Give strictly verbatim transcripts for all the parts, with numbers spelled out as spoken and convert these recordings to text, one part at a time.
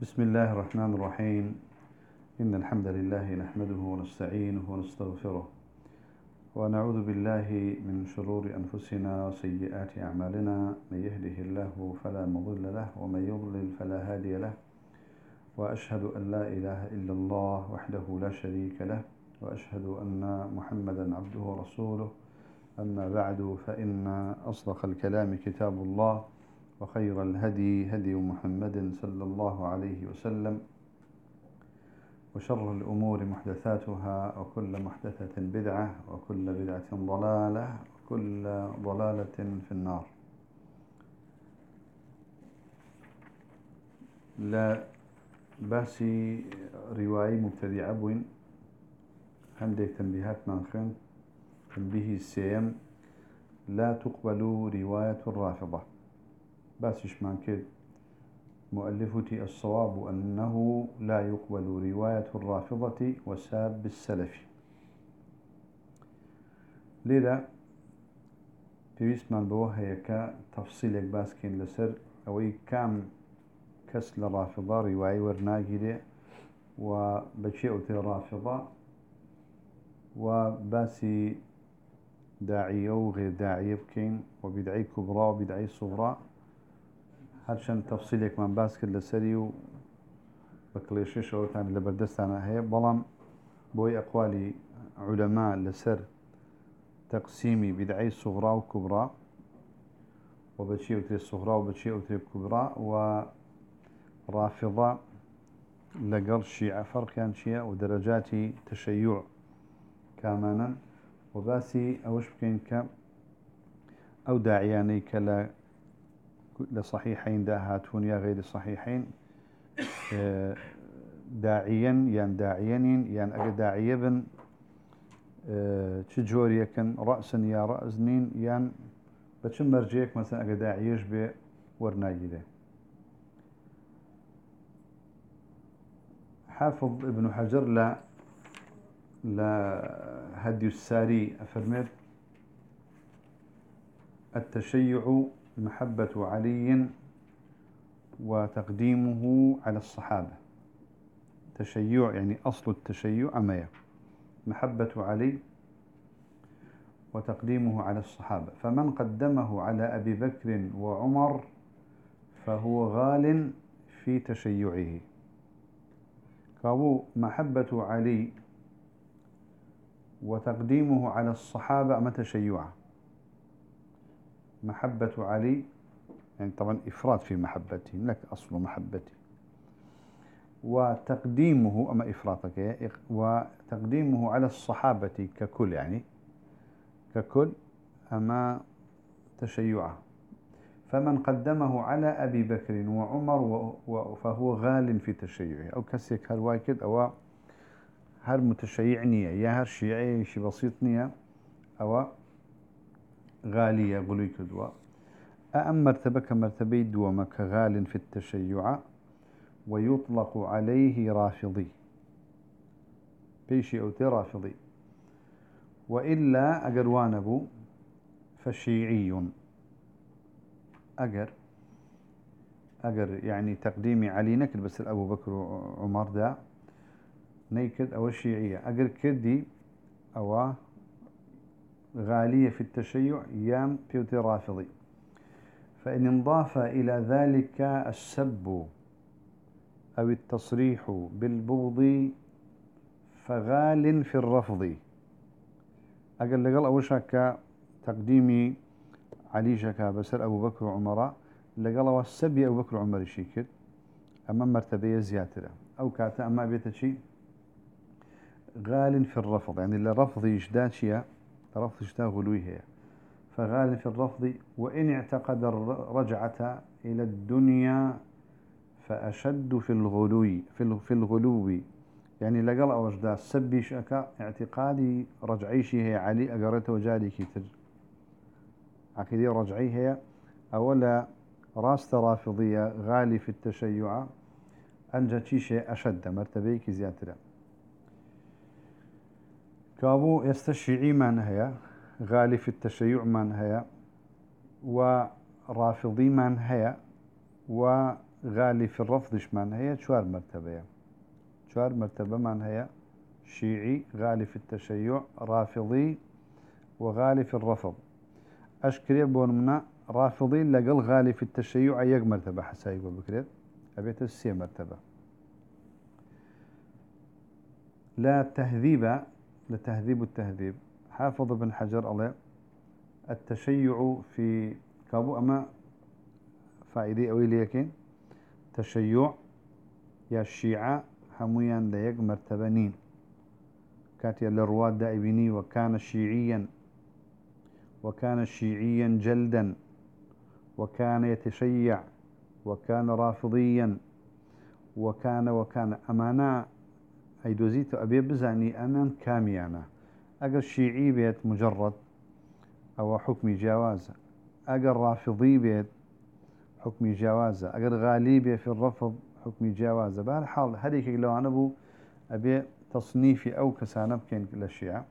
بسم الله الرحمن الرحيم. إن الحمد لله نحمده ونستعينه ونستغفره ونعوذ بالله من شرور أنفسنا وسيئات أعمالنا. من يهده الله فلا مضل له ومن يضلل فلا هادي له، وأشهد أن لا إله إلا الله وحده لا شريك له، وأشهد أن محمدا عبده ورسوله. أما بعد، فإن أصدق الكلام كتاب الله، وخير الهدي هدي محمد صلى الله عليه وسلم، وشر الأمور محدثاتها، وكل محدثة بدعة، وكل بدعة ضلالة، وكل ضلالة في النار. لا باسي رواية مبتدع بوين عندك تنبيهات منخن. تنبيه السيم: لا تقبل رواية الرافضة. باسش من كده مؤلفتي الصواب أنه لا يقبل رواية الرافضة وساب السلف. لذا في اسم بوهيك تفصيلك باسكين لسر أو كام كسل رافضة رواية ورناجلة وبشيء رافضة، وباسي داعية وغير داعية بكين، وبدعي كبرى وبدعي صغرى. هرشان تفصيلك من باسكين لسري بكليشي شوتان لبردستانا هي بلام بوي أقوالي علماء لسر تقسيمي بدعي صغرى وكبرى، وبشيء أتري الصغرى وبشيء أتري الكبرى، ورافضة لقل الشيعة فرق كان شيعة ودرجات تشيع كامانا. وباسي أوش بكين ك أو داعياني كلا لصحيحين داهاتون يا غير صحيحين، داعيا يعني داعيين يعني أجد داعية بن تجوري كان رأسا يا رأسنين يعني بتشم مرجيك مثلا أجد داعيش بورناجده. حافظ ابن حجر لا لا هدي الساري أفرمت: التشيع محبة علي وتقديمه على الصحابة. تشيع يعني أصل التشيع أمية محبة علي وتقديمه على الصحابة، فمن قدمه على أبي بكر وعمر فهو غال في تشيعه. كابو محبة علي وتقديمه على الصحابة أما تشيعه. محبة علي يعني طبعا إفراد في محبته، لك أصل محبته، وتقديمه أما إفراطك، وتقديمه على الصحابة ككل يعني ككل أما تشيعه. فمن قدمه على أبي بكر وعمر فهو غال في تشيعه. أو كسيك هالواكد أو هر متشيعنية يا هر شيعي شي بسيطنية أو غالية قلوي كدوا. أأم مرتبة كمرتبة دوما كغال في التشيع، ويطلق عليه رافضي بيشي أو رافضي. وإلا أجر وانبو فشيعي. أجر أجر يعني تقديمي علي نكد بس أبو بكر وعمر دا نيكد أو الشيعية. أجر كدي أو غالية في التشيع يام بيوتي رافضي. فإن انضاف إلى ذلك السب أو التصريح بالبغض فغال في الرفض. أقل لقل أول شك تقديمي علي شكا بسر أبو بكر وعمر لقل والسب أبو بكر وعمر الشيكر أمام مرتبة زيادة أو كاتا أما بيتشي غال في الرفض، يعني اللي رفض يجداد شيء رفض يجداد غلويه، فغال في الرفض. وإن اعتقد الرجعة إلى الدنيا فأشد في الغلو في الغلو يعني لقل أوجدا سبي شكا اعتقادي رجعيشي هي علي أقرته وجالي كتر عقيدة رجعي هي أولا راست رافضية غالي في التشيع أنجا شيء أشد مرتبيك زيادة. كابو يستشيعي من هي غالي في التشيع من هي ورافضي من هي غالي في الرفض شمان هي شوار مرتبة شوار مرتبة من هي شيعي غالي في التشيع رافضي وغالي في الرفض أشكري بونمنا رافضي لقل غالي في التشيع أيق مرتبة حسايق بكريت أبيت السي مرتبة لا تهذيب لتهذيب التهذيب حافظ بن حجر الله التشيع في كابو أما فائدي أوي ليكين تشيع يا الشيعة هميان ليق مرتبنين كاتي للرواد دائبيني وكان شيعيا وكان شيعيا جلدا وكان يتشيع وكان رافضيا وكان وكان أمانا أي دوزيت أبي بزاني أمان كاميانا أجر شيعي بيت مجرد أو حكم جواز أجر رافضي بيت حكم جواز أجر غالي في الرفض حكم جواز بهالحال هذيك لو أنا بو أبي تصنيفي أو كسانب كان للشيعة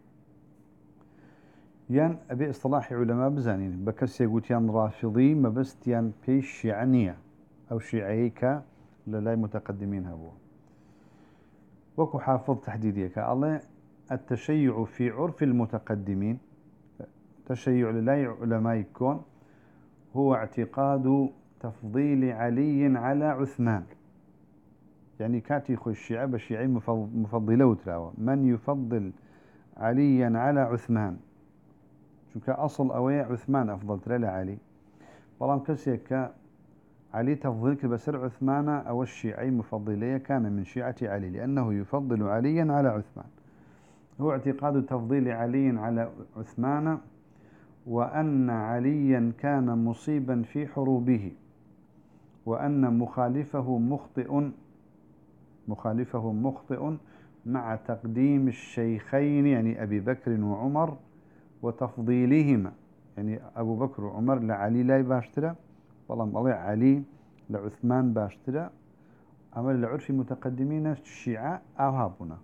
يان أبي اصطلاح علماء بزانين بكس يقول يان رافضي ما بس يان بيش شيعنية أو شيعيك للاي متقدمين هبو وكو حافظ تحديديك الله التشيع في عرف المتقدمين تشيع للاي علماء يكون هو اعتقاد تفضيل علي على عثمان يعني كاتي خو الشيعة بشيعي مفضلة وتراوى من يفضل عليا على عثمان شو كأصل أوي عثمان أفضل ترى علي بلام كسيك علي تفضيلك بسر عثمان أو الشيعي مفضلية كان من شيعة علي لأنه يفضل عليا على عثمان هو اعتقاد تفضيل علي على عثمان وأن عليا كان مصيبا في حروبه وأن مخالفه مخطئ مخالفه مخطئ مع تقديم الشيخين يعني أبي بكر وعمر وتفضيلهما يعني أبو بكر وعمر لعلي لا باشترى والله الله علي لعثمان باشترى أما لعرف متقدمين الشيعة أوهابنا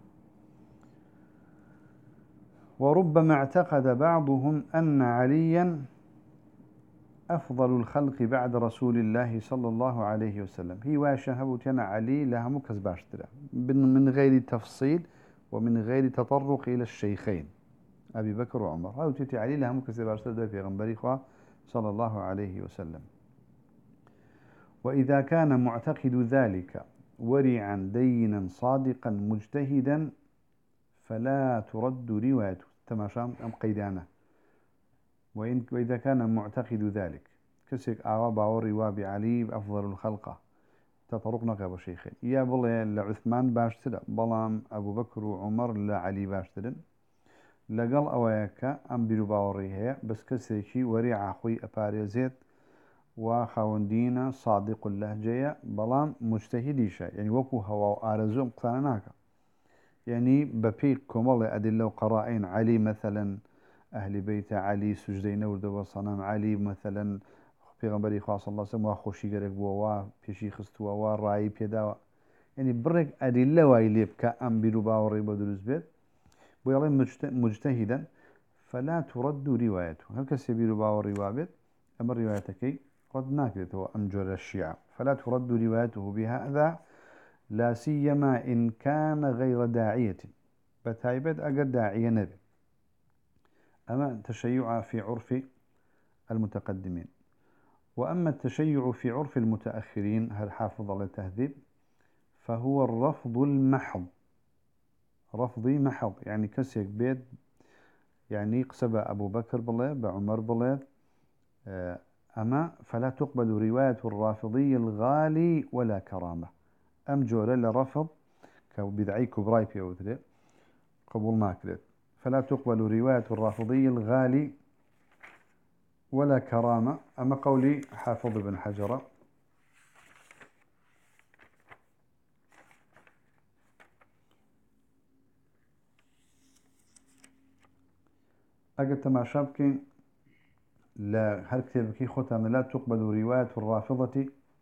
وربما اعتقد بعضهم أن عليا أفضل الخلق بعد رسول الله صلى الله عليه وسلم هي واشهبتنا علي لها مكز باشترى من غير تفصيل ومن غير تطرق إلى الشيخين أبي بكر وعمر هاو تيتي علي لها مكز باشترى في غنبري صلى الله عليه وسلم وإذا كان معتقد ذلك ورعا دينا صادقا مجتهدا فلا ترد روايته تماشام أم قيدانه وإن وإذا كان معتقد ذلك كسك آوا باور رواب علي أفضل الخلقة تطرقنا كابو شيخين يا بالله لعثمان باشتر بلام أبو بكر وعمر لعلي باشترن لقل أواياك أم بيرو باوري هي بس كسيكي وريع أخوي أباريزيت وخاوندينا صادق اللهجية بلام مجتهديشا يعني وكو هوا آرزوم قطانناك يعني ببيك كمال أدلة وقرائن علي مثلا أهل بيت علي سجدين وردوا صنم علي مثلا پیغمبری خدا صلی الله علیه و سلم وخوشی گرگ بوا پیشی خستوا و رای پیدا يعني برك أدلة وايليب كأم بلوبا وريبا دروز بيت بيالي مجتهدا فلا ترد روايته هل كسي بلوبا وريبا بيت أما روايتك قد ناكدت هو أمجر الشيعة فلا ترد روايته بهذا لا سيما إن كان غير داعية بتايبت أقر داعية نبي أما تشيع في عرف المتقدمين وأما التشيع في عرف المتأخرين هل حافظ على التهذيب فهو الرفض المحض رفضي محض يعني كسيك بيت يعني قسب أبو بكر بلاد بعمر بلاد أما فلا تقبل رواية الرافضي الغالي ولا كرامة أم جولة لرفض كبدعي كبراي بيوتري قبول كذلك فلا تقبل رواية الرافضي الغالي ولا كرامة أما قولي حافظ بن حجر أجد ما شابكين لا هل كتابك ختم لا تقبل رواية الرافضة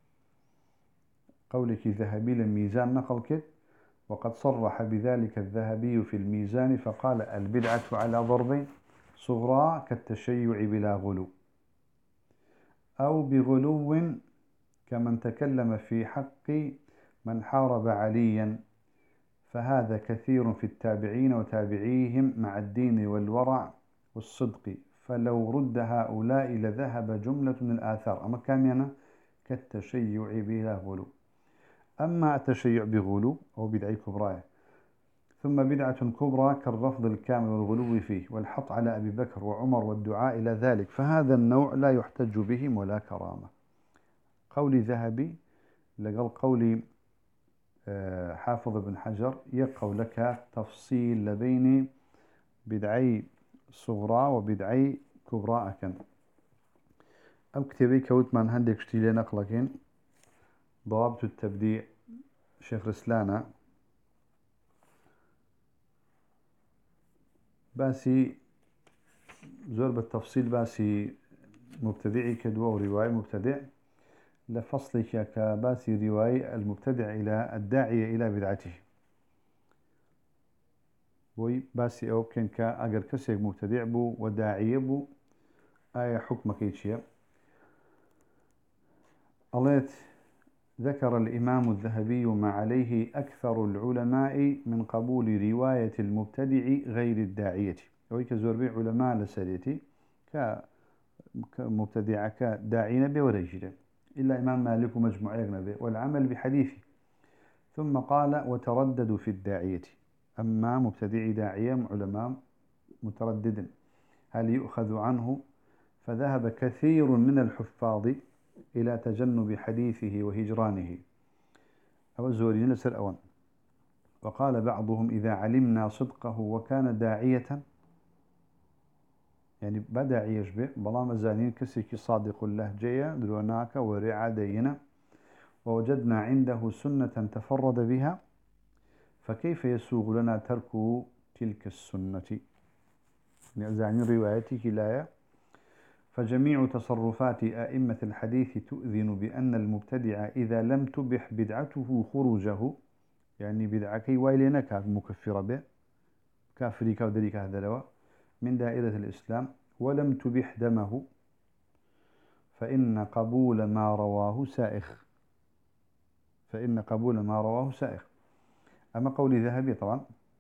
قولك ذهبي للميزان نقل كت وقد صرح بذلك الذهبي في الميزان فقال البدعة على ضربين صغرى كالتشيع بلا غلو أو بغلو كمن تكلم في حق من حارب عليا، فهذا كثير في التابعين وتابعيهم مع الدين والورع والصدق، فلو رد هؤلاء لذهب جملة من الآثار. أما كامينا كالتشيع بلا غلو. أما التشيع بغلو أو بدعي كبرى، ثم بدعة كبرى كالرفض الكامل والغلو فيه والحط على أبي بكر وعمر والدعاء إلى ذلك، فهذا النوع لا يحتج بهم ولا كرامة. قولي ذهبي لقال قولي حافظ بن حجر يقول لك تفصيل لبين بدعي صغرى وبدعي كبرى أكن. أم كتابي كوت من هندك شتيلي نقلكين ضوابط التبديع شيخ رسلانة باسي زور بالتفصيل باسي مبتدعي كدوة ورواية مبتدع لفصلك كباسي رواية المبتدع إلى الداعية إلى بدعته. وي باسي أو كان كأجر كسيك مبتدع بو وداعية بو آية حكمك يتشير. قالت ذكر الإمام الذهبي ما عليه أكثر العلماء من قبول رواية المبتدع غير الداعية. ويك زور علماء لساليتي كمبتدع كداعين به ورجل إلا إمام مالك ومجموعة به والعمل بحديثه. ثم قال وترددوا في الداعية. أما مبتدع داعية علماء متردد هل يؤخذ عنه، فذهب كثير من الحفاظ إلى تجنب حديثه وهجرانه أو الزورين لسر أوان. وقال بعضهم إذا علمنا صدقه وكان داعية، يعني بدع يشبه بلا مزانين كسيك صادق اللهجية دروناك ورعا دينا ووجدنا عنده سنة تفرد بها، فكيف يسوغ لنا ترك تلك السنة؟ يعني روايتك لا. فجميع تصرفات أئمة الحديث تؤذن بأن المبتدع إذا لم تبح بدعته خروجه، يعني بدعكي وايلنا كاف مكفرة به كافريكا ودريكا هذا من دائرة الإسلام، ولم تبح دمه، فإن قبول ما رواه سائخ فإن قبول ما رواه سائغ. أما قولي ذهبي طبعا،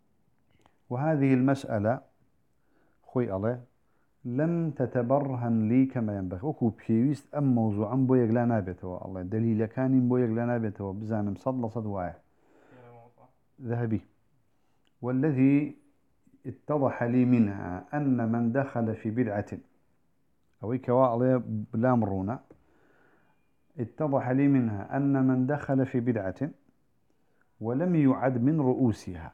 وهذه المسألة خوي الله لم تتبرهن لي كما ينبغي. وكو بيويست أم موضوعا بو يقلا نابته الله دليل كان بو يقلا نابته بزانم صد لصد واحد ذهبي. والذي اتضح لي منها أن من دخل في بدعة أو كواء الله بلا مرونا، اتضح لي منها أن من دخل في بدعة ولم يعد من رؤوسها،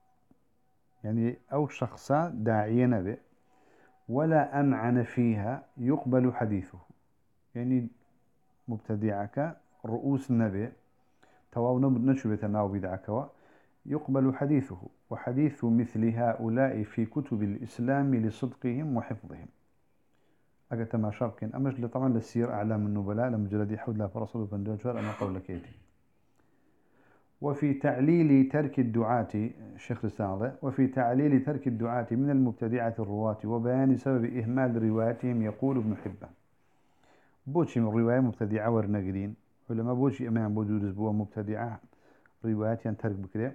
يعني أو شخصا داعيا به ولا أمعن فيها يقبل حديثه، يعني مبتدعك رؤوس النبي تواو نشبة ناو بدعك يقبل حديثه، وحديث مثل هؤلاء في كتب الإسلام لصدقهم وحفظهم. أجت ما شركين أمجل طبعا للسير أعلام النبلاء لمجلد حول لا فرسول بندوجر أنا قولك يتي. وفي تعليل ترك الدعاة الشيخ رسالة وفي تعليل ترك الدعاة من المبتدعة الرواة وبيان سبب إهمال رواياتهم يقول ابن حبان بوشي من رواية مبتدعة ورنقلين علماء بوشي أمام بودورز بوا مبتدعة روايات ترك بكرة.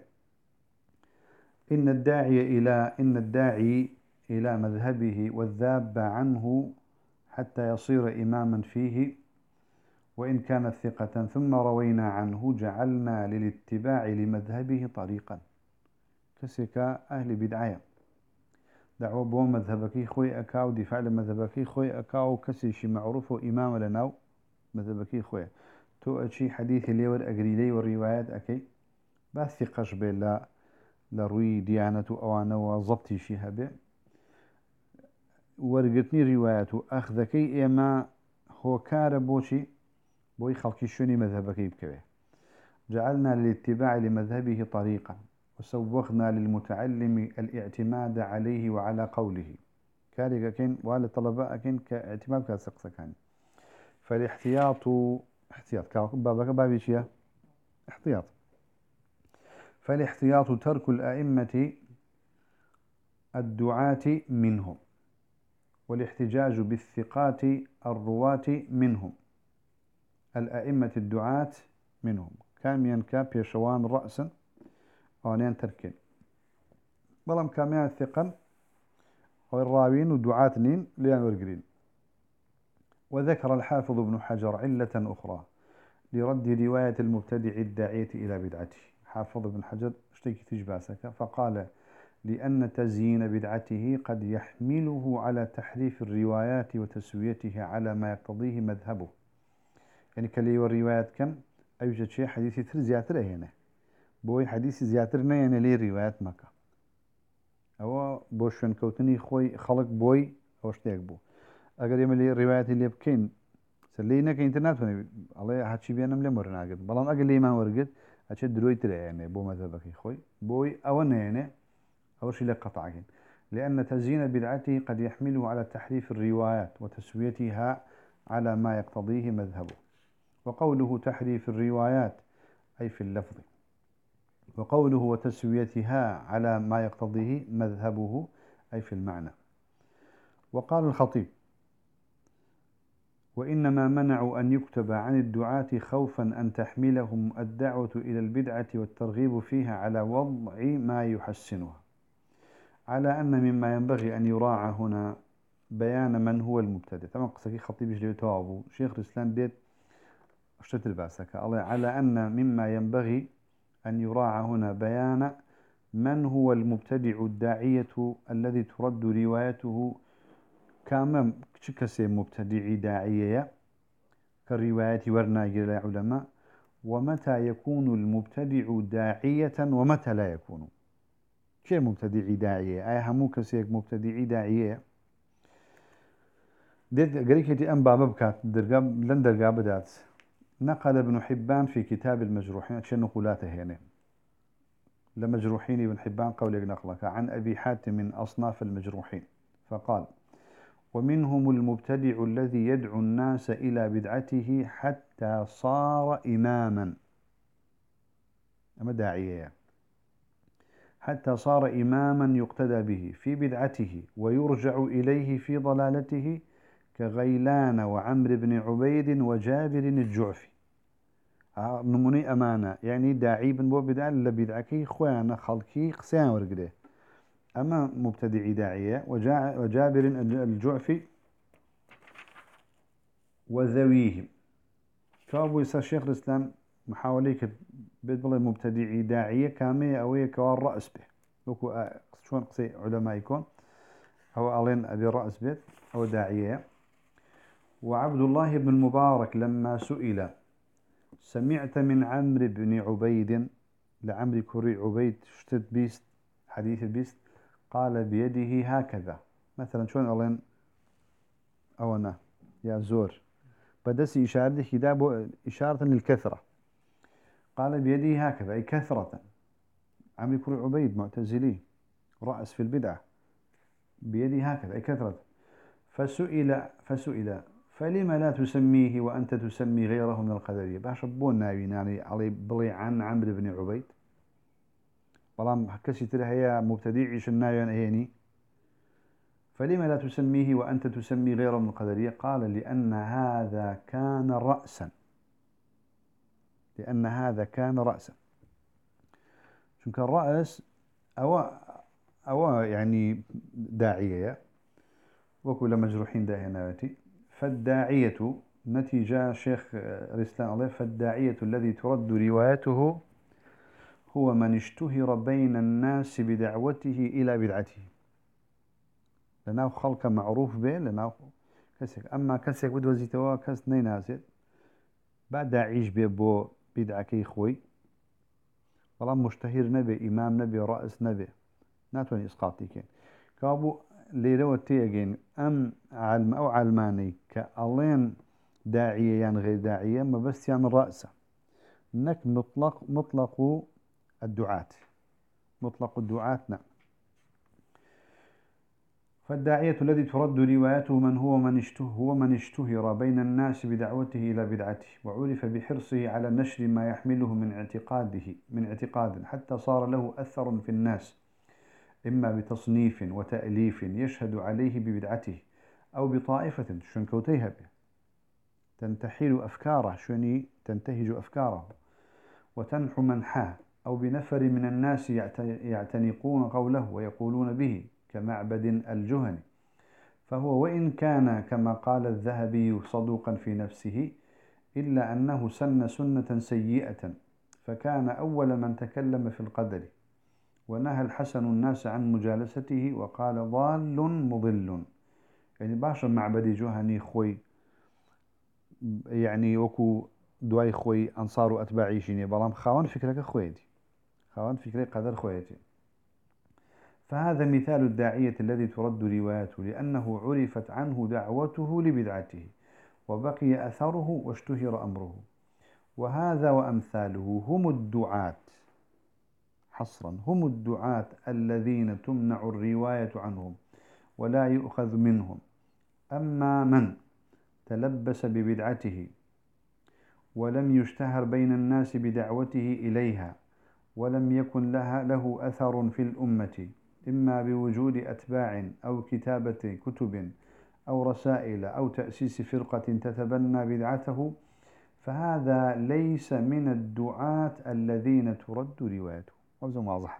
إن الداعي إلى إن الداعي إلى مذهبه والذاب عنه حتى يصير إماما فيه وإن كانت ثقة ثم روينا عنه جعلنا للاتباع لمذهبه طريقا. كسك أهل بدعية دعوة بو مذهبك خوي أكاو دفاع لمذهبك خوي أكاو كسيشي معروف إمام لناو مذهبك خوي تو أشي حديث اللي ور أجري لي والروايات أكي بس ثقش بالله لروي ديانة أوانا وضبطي شيها به ورقتني رواياته أخذكي إما هو كار بوشي بوي خلقي شوني مذهبك يبكوه. جعلنا للاتباع لمذهبه طريقا وسوغنا للمتعلم الاعتماد عليه وعلى قوله كاريكا كين وعلى طلباء كين كاعتماد كاسقسا كان. فالاحتياط احتياط بابك بابي شيا احتياط فالاحتياط ترك الأئمة الدعاة منهم والاحتجاج بالثقات الرواة منهم الأئمة الدعاة منهم كاميان كاب يشوان رأسا وانيان تركين بلام كاميان الثقل والراوين ودعاة نين ليان ورقرين. وذكر الحافظ ابن حجر علة أخرى لرد رواية المبتدع الداعية إلى بدعته. حافظ ابن حجر اشتكي تجباسك فقال لأن تزيين بدعته قد يحمله على تحريف الروايات وتسويتها على ما يقتضيه مذهبه. يعني كلي والروايات كم أوجد شيء حديثي تر زياتر هنا بوي حديثي زياتر نينا لي روايات مكة أو بوشن كوتني خوي خلق بوي أو اشتيك بو أقل يملي روايات اللي بكين سلينا كإنترنت فني الله هاتشي بيانا ملي مرنا قد بلان أقل لي ما ورقد أشد دروي تر يعني بو مذهبك خوي بوي أو نينا أو شيء لقطعين لأن تزيين بدعته قد يحمله على تحريف الروايات وتسويتها على ما يقتضيه مذهبه. وقوله تحريف الروايات أي في اللفظ، وقوله وتسويتها على ما يقتضيه مذهبه أي في المعنى. وقال الخطيب وإنما منعوا أن يكتب عن الدعاة خوفا أن تحملهم الدعوة إلى البدعة والترغيب فيها على وضع ما يحسنها، على أن مما ينبغي أن يراعى هنا بيان من هو المبتدع. طبعا قصة خطيب يجري توابو شيخ الإسلام بيت اشتت الباسك الله على أن مما ينبغي أن يراعى هنا بيان من هو المبتدع الداعية الذي ترد روايته كامل كسي مبتدع داعية كالرواية ورناجر العلماء، ومتى يكون المبتدع داعية ومتى لا يكون. كيف مبتدع داعية؟ أي همو كسيك مبتدع داعية ديت قريكتي أنبا مبكات درقاب لن درقاب بدات. نقل ابن حبان في كتاب المجروحين أشياء نقولاته هنا لمجروحين ابن حبان قولك نقلك عن أبي حاتم من أصناف المجروحين فقال ومنهم المبتدع الذي يدعو الناس إلى بدعته حتى صار إماما أما داعية حتى صار إماما يقتدى به في بدعته ويرجع إليه في ضلالته كغيلان وعمر بن عبيد وجابر الجعفي. نموني أمانة يعني داعي بن بو بدع لبدعكي خوانا خلقي قسيان ورقده. أما مبتدعي داعية وجابر الجعفي وذويهم كابو يسا شيخ الإسلام محاوليك بيت بالله مبتدعي داعية كامية أوية كوار رأس به وكو شون قصي علماء يكون هو ألين أبي رأس بيت أو داعية. وعبد الله بن المبارك لما سئل سمعت من عمرو بن عبيد لعمرو كري عبيد شتت بيست حديث بيست قال بيده هكذا مثلا شون ألين أو أنا يا زور بدس إشارة كتاب إشارة للكثرة قال بيده هكذا أي كثرة. عمرو كري عبيد معتزلي رأس في البدعة بيده هكذا أي كثرة. فسئل فسئل فلما لا تسميه وأنت تسمي غيره من القدرية باش بون ناوين يعني علي بلي عن عمرو بن عبيد والله كسي ترى هي مبتدعش الناوين هيني فلما لا تسميه وأنت تسمي غيره من القدرية قال لأن هذا كان رأسا لأن هذا كان رأسا شو كان رأس أو أو يعني داعية وكل مجروحين داهناتي. فالداعية نتيجة شيخ الإسلام الله فالداعية الذي ترد روايته هو من اشتهر بين الناس بدعوته إلى بدعته لأنه خلق معروف به لأنه كسك أما كسك بدو زيتوا كس نيناسد بعد داعيش بيبو بدعكي خوي والله مشتهر نبي إمام نبي رأس نبي ناتوني إسقاطي كين كابو ليرو تيجين أم علم أو علماني كألين داعية يعني غير داعية ما بس يعني رأسه إنك مطلق مطلق الدعاة مطلق الدعاة نعم. فالداعية الذي ترد روايته من هو من اشتهر هو من اشتهر بين الناس بدعوته إلى بدعته وعرف بحرصه على نشر ما يحمله من اعتقاده من اعتقاد حتى صار له أثر في الناس إما بتصنيف وتأليف يشهد عليه ببدعته أو بطائفة شنكوتيها به تنتحل أفكاره شوني تنتهج أفكاره وتنحو منحاه، أو بنفر من الناس يعتنقون قوله ويقولون به كمعبد الجهني، فهو وإن كان كما قال الذهبي صدوقا في نفسه إلا أنه سن سنة سيئة، فكان أول من تكلم في القدر، ونهى الحسن الناس عن مجالسته وقال ضال مضل. يعني باشا معبد جهني خوي يعني وكو دواي خوي أنصار وأتباعي شيني بلام خاون فكرك خويتي، خاون فكرك قدر خويتي. فهذا مثال الداعية الذي ترد روايته لأنه عرفت عنه دعوته لبدعته وبقي أثره واشتهر أمره. وهذا وأمثاله هم الدعاة حصرا، هم الدعاة الذين تمنع الرواية عنهم ولا يؤخذ منهم. أما من تلبس ببدعته ولم يشتهر بين الناس بدعوته إليها ولم يكن لها له أثر في الأمة، إما بوجود أتباع أو كتابة كتب أو رسائل أو تأسيس فرقة تتبنى بدعته، فهذا ليس من الدعاة الذين ترد روايته. وبزو واضحة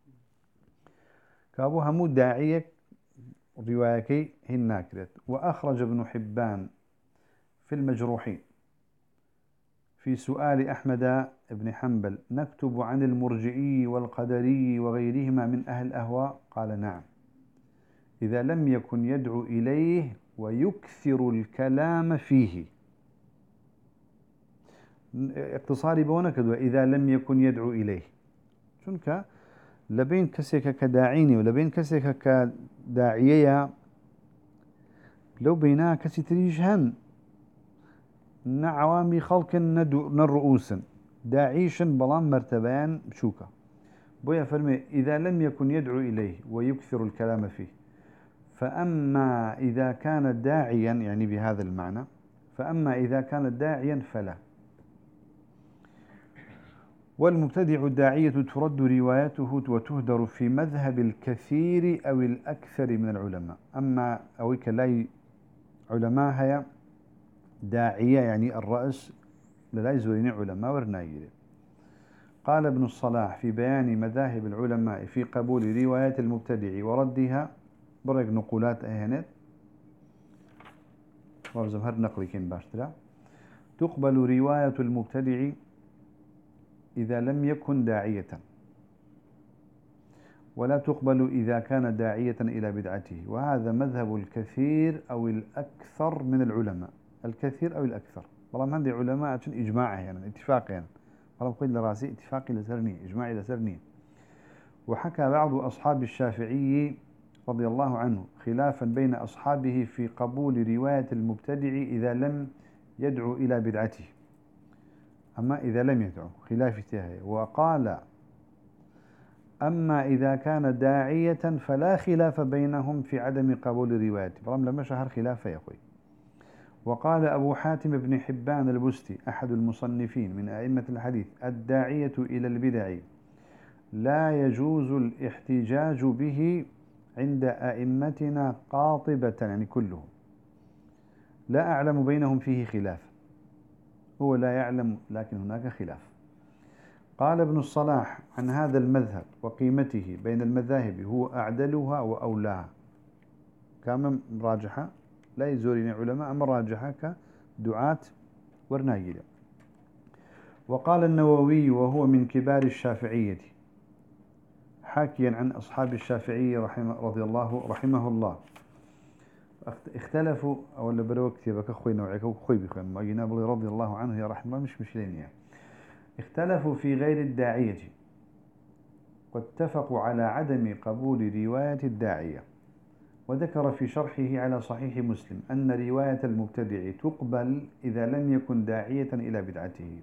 كابو همو داعية روايكي هناكرت. وأخرج ابن حبان في المجروحين في سؤال أحمد بن حنبل: نكتب عن المرجئي والقدري وغيرهما من أهل الأهواء؟ قال: نعم، إذا لم يكن يدعو إليه ويكثر الكلام فيه. اقتصاري بونك إذا لم يكن يدعو إليه، شنك لبين كسيك كداعيني ولبين كسيك كداعية لو بينها كسي تريجهن نعوامي خلق نرؤوسا داعيشا بلان مرتبان بشوكا بويا فرمي إذا لم يكن يدعو إليه ويكثر الكلام فيه. فأما إذا كان داعيا يعني بهذا المعنى، فأما إذا كان داعيا فلا. والمبتدع الداعية ترد روايته وتهدر في مذهب الكثير أو الأكثر من العلماء. أما أويك لا علماء هي داعية يعني الرأس لا يزورين علماء ورنايل. قال ابن الصلاح في بيان مذاهب العلماء في قبول رواية المبتدع وردها برق نقولات أهنت وزمهر نقلي كين باشترا: تقبل رواية المبتدع إذا لم يكن داعية، ولا تقبل إذا كان داعية إلى بدعته. وهذا مذهب الكثير أو الأكثر من العلماء، الكثير أو الأكثر. والله ما عندي علماء إجماع يعني اتفاق يعني والله قيل لراسي اتفاقي لسرني إجماعي لسرني. وحكى بعض أصحاب الشافعي رضي الله عنه خلافا بين أصحابه في قبول رواية المبتدع إذا لم يدعو إلى بدعته، أما إذا لم يدعو خلاف تهي. وقال: أما إذا كان داعية فلا خلاف بينهم في عدم قبول روايته. برام لما شهر خلافه يا أخوي. وقال أبو حاتم بن حبان البستي أحد المصنفين من أئمة الحديث: الداعية إلى البدع لا يجوز الاحتجاج به عند أئمتنا قاطبة، يعني كلهم، لا أعلم بينهم فيه خلاف. هو لا يعلم لكن هناك خلاف. قال ابن الصلاح عن هذا المذهب وقيمته بين المذاهب: هو أعدلها وأولاها. كما راجحة لا يزورين علماء، أما راجحة كدعاة ورنايلة. وقال النووي وهو من كبار الشافعية حاكيا عن أصحاب الشافعي رحمه رضي الله رحمه الله: اختلفوا أولا بروا كتابك أخوي نوعك أخوي بخوي ما جناب رضي الله عنه يا رحمه مش مشلين يعني. اختلفوا في غير الداعية واتفقوا على عدم قبول رواية الداعية. وذكر في شرحه على صحيح مسلم أن رواية المبتدع تقبل إذا لم يكن داعية إلى بدعته.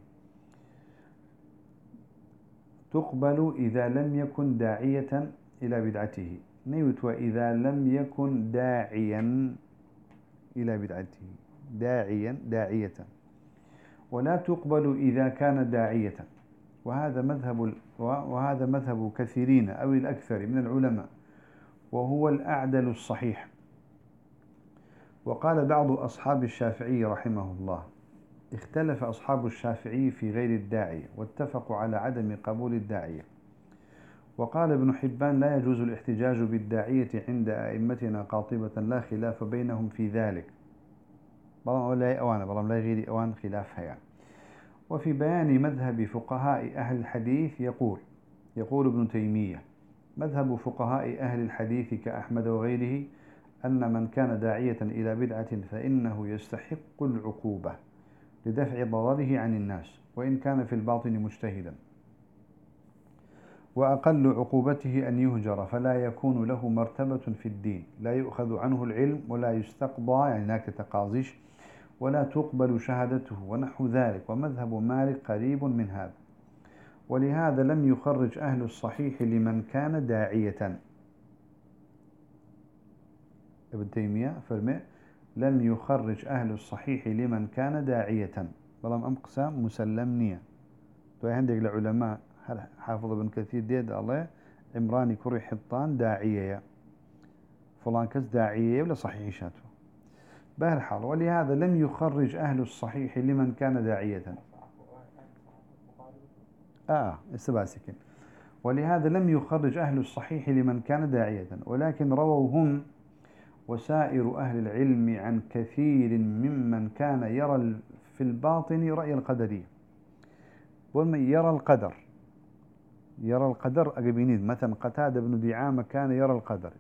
تقبل إذا لم يكن داعية إلى بدعته نيوت وإذا لم يكن داعيا إلى بدعته داعيا داعية. ولا تقبل إذا كان داعية. وهذا مذهب وهذا مذهب كثيرين أو الأكثر من العلماء، وهو الأعدل الصحيح. وقال بعض أصحاب الشافعي رحمه الله: اختلف أصحاب الشافعي في غير الداعية واتفقوا على عدم قبول الداعية. وقال ابن حبان لا يجوز الاحتجاج بالداعية عند أئمتنا قاطبة لا خلاف بينهم في ذلك. بلام لا أوان بلام لا غير أوان خلافها يعني. وفي بيان مذهب فقهاء أهل الحديث يقول يقول ابن تيمية مذهب فقهاء أهل الحديث كأحمد وغيره أن من كان داعية إلى بدعة فإنه يستحق العقوبة لدفع ضرره عن الناس وإن كان في الباطن مجتهدا، وأقل عقوبته أن يهجر فلا يكون له مرتبة في الدين، لا يؤخذ عنه العلم ولا يستقضى يعني هناك تقاضيش ولا تقبل شهادته ونحو ذلك. ومذهب مالك قريب من هذا، ولهذا لم يخرج أهل الصحيح لمن كان داعية. ابن تيمية فرمي لم يخرج أهل الصحيح لمن كان داعية، بلام أم قسام مسلمنية. تو عندك العلماء حافظ ابن كثير ديد الله عمراني كري حطان داعية فلان كز داعية ولا صحيح شاته بهالحال. ولهذا لم يخرج أهل الصحيح لمن كان داعية. آه استباسكين. ولهذا لم يخرج أهل الصحيح لمن كان داعية، ولكن رووا هم وسائر أهل العلم عن كثير ممن كان يرى في الباطن رأي القدرية. ومن يرى القدر يرى القدر أقبينيد مثلا قتادة بن دعامة كان يرى القدر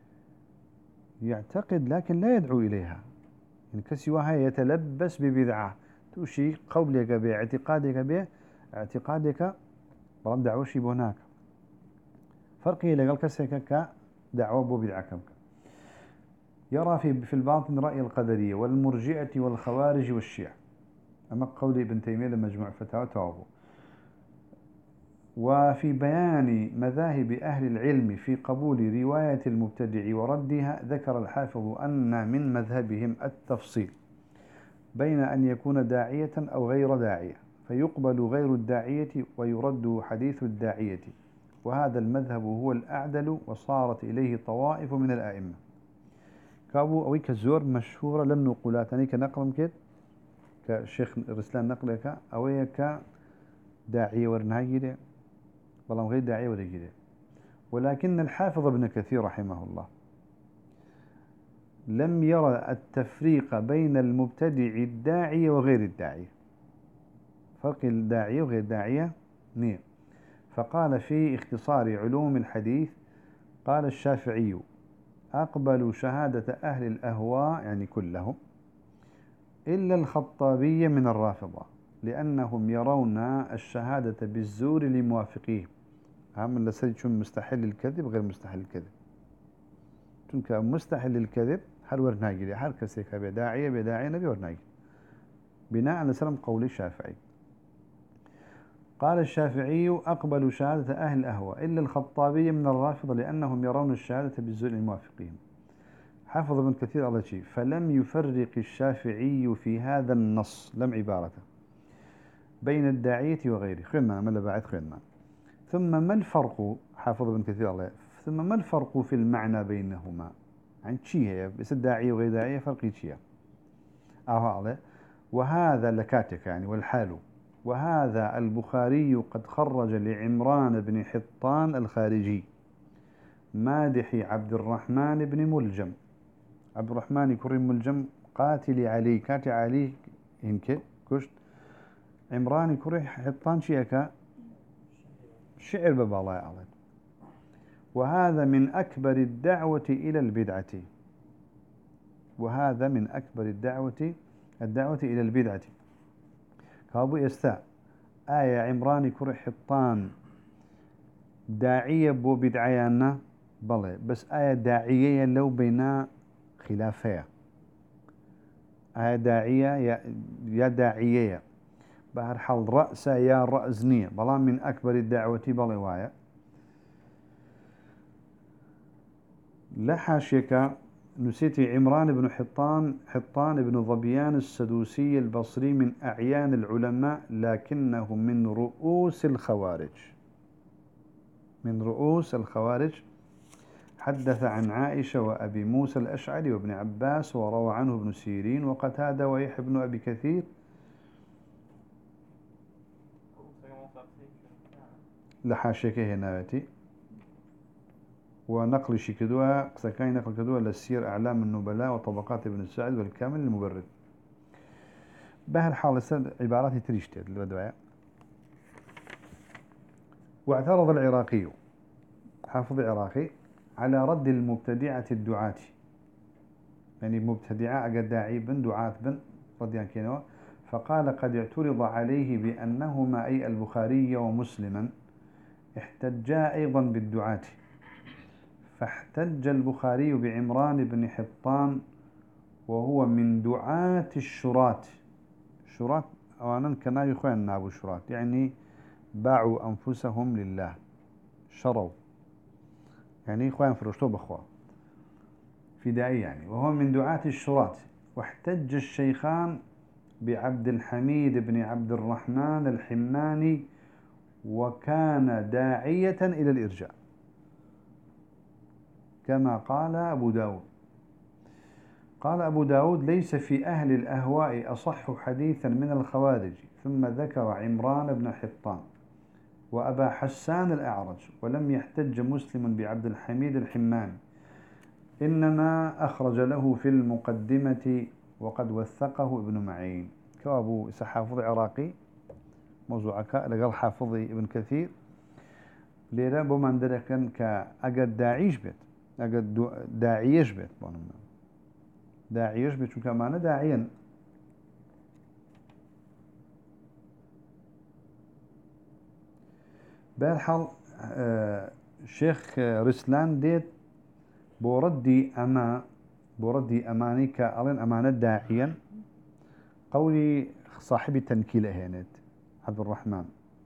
يعتقد لكن لا يدعو إليها، يعني كسواها يتلبس ببدعة توشي قولك به اعتقادك به اعتقادك برام دعوشي بهناك فرقي لقال كسيك كدعوة ببدعة. يرى في في الباطن رأي القدرية والمرجئة والخوارج والشيعة، أما قول ابن تيمية لمجموع فتاوى توابه. وفي بيان مذاهب أهل العلم في قبول رواية المبتدع وردها ذكر الحافظ أن من مذهبهم التفصيل بين أن يكون داعية أو غير داعية، فيقبل غير الداعية ويرد حديث الداعية، وهذا المذهب هو الأعدل وصارت إليه طوائف من الآئمة. كابو أوي كزور مشهورة لم نقولاتني كنقل كده كشيخ رسلان نقلك أوي كداعية ورنهاجي بلام غير داعية ولا كده. ولكن الحافظ ابن كثير رحمه الله لم يرى التفريق بين المبتدع الداعية وغير الداعية، فرق الداعية وغير الداعية نير. فقال في اختصار علوم الحديث قال الشافعي أقبل شهادة أهل الأهواء يعني كلهم إلا الخطابية من الرافضة لأنهم يرون الشهادة بالزور لموافقيه. هم اللي سيد شو مستحيل الكذب غير مستحيل الكذب تنك مستحيل الكذب هل ورناجي هل كسيك بداعية بداعية نبي ورناجي بناء على سلم قول الشافعي. قال الشافعي أقبل شهادة أهل الأهواء إلا الخطابية من الرافضة لأنهم يرون الشهادة بالزور لموافقيهم. حافظ ابن كثير الله شيء فلم يفرق الشافعي في هذا النص لم عبارته بين الداعية وغيره. خلنا ما بعد خلنا. ثم ما الفرق حافظ ابن كثير الله ثم ما الفرق في المعنى بينهما عن شيء هي بس الداعية وغير داعية فرق شيء أهو عليه. وهذا لكاتك يعني والحال. وهذا البخاري قد خرج لعمران بن حطان الخارجي مادح عبد الرحمن بن ملجم. عبد الرحمن كريم ملجم قاتل علي كاتل علي هنك كشت عمران كريم حطان شيئك شعر بابا الله يعلم. وهذا من أكبر الدعوة إلى البدعة وهذا من أكبر الدعوة الدعوة إلى البدعة. كابو يستاء آية عمران كريم حطان داعية بو بدعيانا بلى بس آية داعية لو بينا خلافية آية داعية يا, يا داعية بهر حال رأس يا رأزنية بلا من أكبر الدعوة بلى وايا. لحاشيك نسيتي عمران بن حطان حطان بن ظبيان السدوسي البصري من أعيان العلماء لكنه من رؤوس الخوارج من رؤوس الخوارج. حدث عن عائشة وأبي موسى الأشعري وابن عباس وروى عنه ابن سيرين وقتادة ويحيى بن أبي كثير لحاشيك هناوتي ونقل شكدوها سكاين نقل كدوها للسير أعلام النبلاء وطبقات ابن السعد والكامل المبرد بهالحال السد عبارات تريشتد البدوية. واعترض العراقي حافظ العراقي على رد المبتدعة الدعاة، يعني مبتدعة أجد داعي بن دعاة بن رضيان كينوا، فقال قد اعترض عليه بأنهما أي البخاري ومسلما احتجا أيضا بالدعاة، فاحتج البخاري بعمران بن حطان وهو من دعاة الشرات. شرات أولا كنا يخوان نابو الشرات يعني باعوا أنفسهم لله، شروا يعني إخوان فرشتوا بأخوة فدائي يعني، وهو من دعاة الشرات. واحتج الشيخان بعبد الحميد بن عبد الرحمن الحماني وكان داعية إلى الإرجاء كما قال أبو داود. قال أبو داود ليس في أهل الأهواء أصح حديثا من الخوارج، ثم ذكر عمران بن حطان وأبا حسان الأعرج، ولم يحتج مسلم بعبد الحميد الحماني، إنما أخرج له في المقدمة وقد وثقه ابن معين. كأبو حافظ عراقي موضوعك لقال حافظي ابن كثير ليرا بمن دركن كأجد داعيش بيت أجد داعيش بيت داعيش بيت شو كمان داعيا. بالحال آه شيخ رسلان ديت بوردي أما بوردي أماني كألين أمانة داعيا قولي صاحب التنكيلة هناك عبد الرحمن.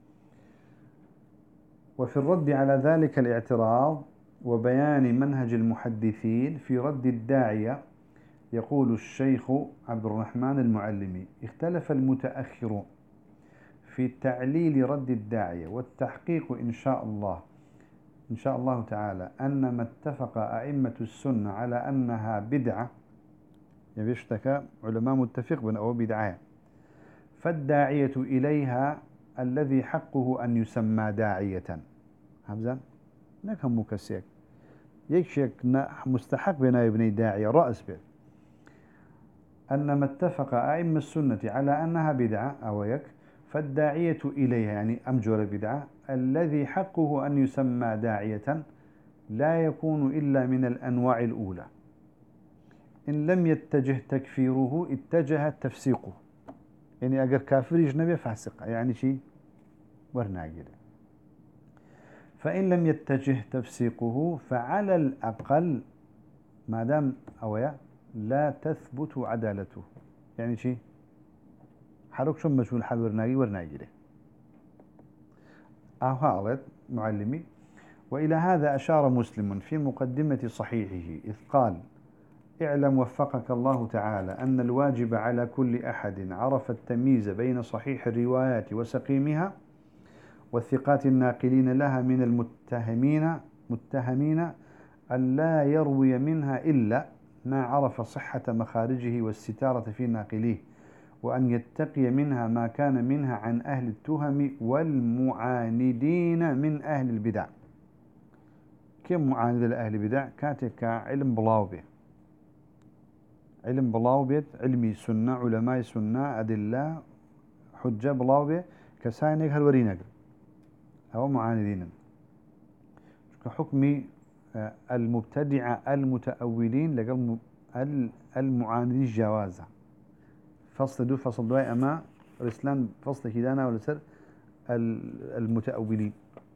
وفي الرد على ذلك الاعتراض وبيان منهج المحدثين في رد الداعية يقول الشيخ عبد الرحمن المعلمي اختلف المتأخرون في تعليل رد الداعية، والتحقيق إن شاء الله إن شاء الله تعالى أن ما اتفق أئمة السنة على أنها بدعة، يعني بيشتكى علماء متفق بين أو بدعة، فالداعية إليها الذي حقه أن يسمى داعية. همزة نكهم مكسيك يكشك مستحق بنا ابني داعية رأس بيت أن ما اتفق أئمة السنة على أنها بدعة أو يك، فالداعية إليها يعني أمجر بدعة الذي حقه أن يسمى داعية لا يكون إلا من الأنواع الأولى، إن لم يتجه تكفيره اتجه تفسيقه، يعني أجر كافر يجنبي فاسق يعني شيء ورناجل، فإن لم يتجه تفسيقه فعلى الأقل ما دام أويا لا تثبت عدالته، يعني شيء حرك شو مشغول حال ورناجي ورناجله أهالت معلمي. وإلى هذا أشار مسلم في مقدمة صحيحه إذ قال اعلم وفقك الله تعالى أن الواجب على كل أحد عرف التمييز بين صحيح الروايات وسقيمها والثقات الناقلين لها من المتهمين متهمين أن لا يروي منها إلا ما عرف صحة مخارجه والستارة في ناقليه، وأن يتقي منها ما كان منها عن أهل التهم والمعاندين من أهل البدع. كم معاند لأهل البدع كاتك علم بلاوبه، علم بلاوبه علمي سنة علماء سنة أدلة حجة بلاوبه كساينك هالورينك أو معاندين كحكم المبتدعة المتأولين لقل المعاندين جوازة. فصل دو فصل دواء أما رسلان فصل كدانا ولسر المتأولين